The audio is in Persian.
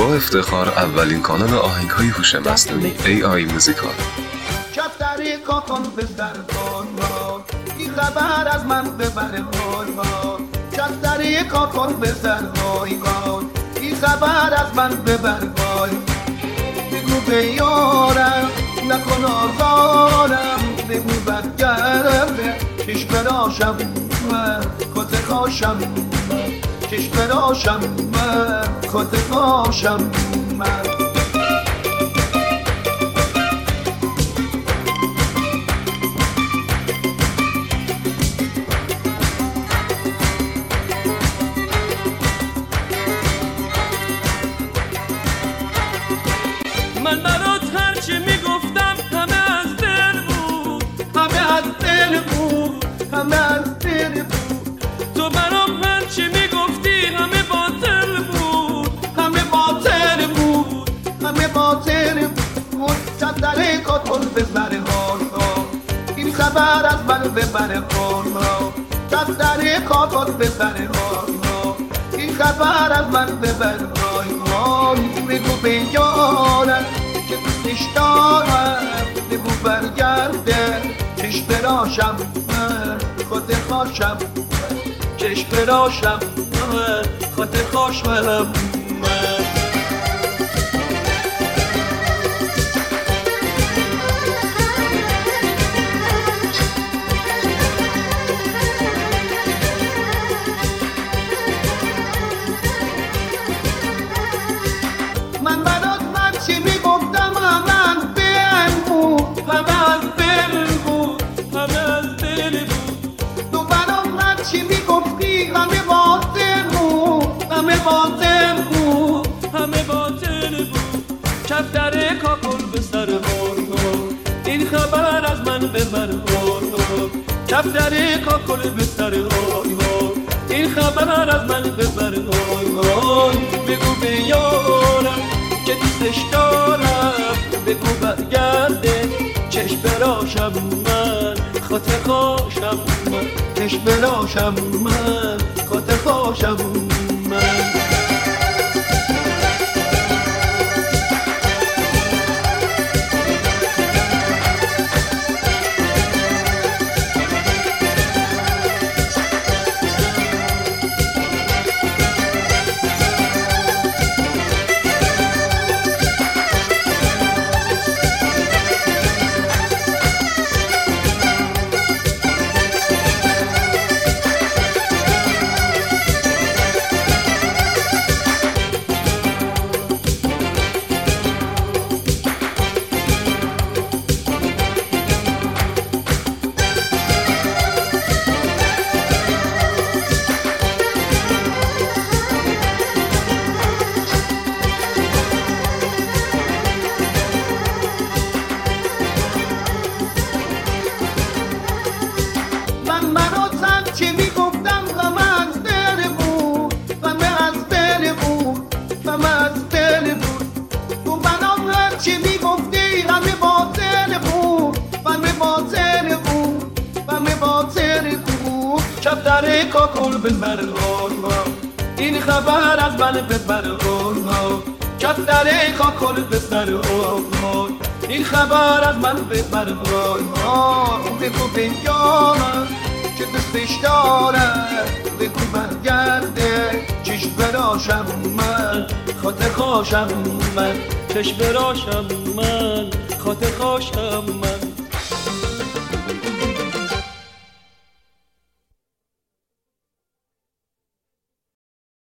با افتخار اولین کانال آهنگ‌های هوش مصنوعی AI موزیکال. کفتری کاکن بزر قربان، این خبر از من ببر قربان. کفتری کاکن بزر قربان، این خبر از من ببر قربان. بگو به یارم نکن آزارم، بگو بدگرم چش براشم من کت خاشم من، چش براشم من کت خاشم من. من برات هرچی میگفتم همه از دل بود، همه از دل بود، همه از دل بود. تو برام هرچی میگفتی همه باطل بود، همه باطل بود، همه باطل بود. چندره کتل بزر هارها، این خبر از من ببر هارها. چندره کتل بزر هارها، این خبر از من ببر هارها. بگو به یارم که دوستش دارم، بگو برگرده چش براشم من خود خاشم، چش براشم من خود خاشم من. من برات هرچی میگفتم همه از دل بود، همه از دل بود، همه از دل بود. تو برام هرچی میگفتی همه باطل بود، همه باطل بود، همه باطل بود. کفتر کاکل به سر قربان، این خبر از من ببر قربان. کفتر کاکل به سر قربان، این خبر از من ببر قربان. بگو به یارم که دوستش دارم، بگو برگرده چش براشم من خاطر خاشم من، چش براشم من خاطر خاشم من. من برات هرچی میگفتم همه از دل بود، همه از دل بود، همه از دل بود. تو برام هرچی میگفتی همه باطل بود، همه باطل بود، همه باطل بود. کفتر کاکل ببر قربان، این خبر از من ببر قربان. کفتر کاکل ببر قربان، این خبر از من ببر قربان. بگو به یارم که دوستش دارم، بگو برگرده چش براشم من خاطر خاشم من، چش براشم من خاطر خاشم من.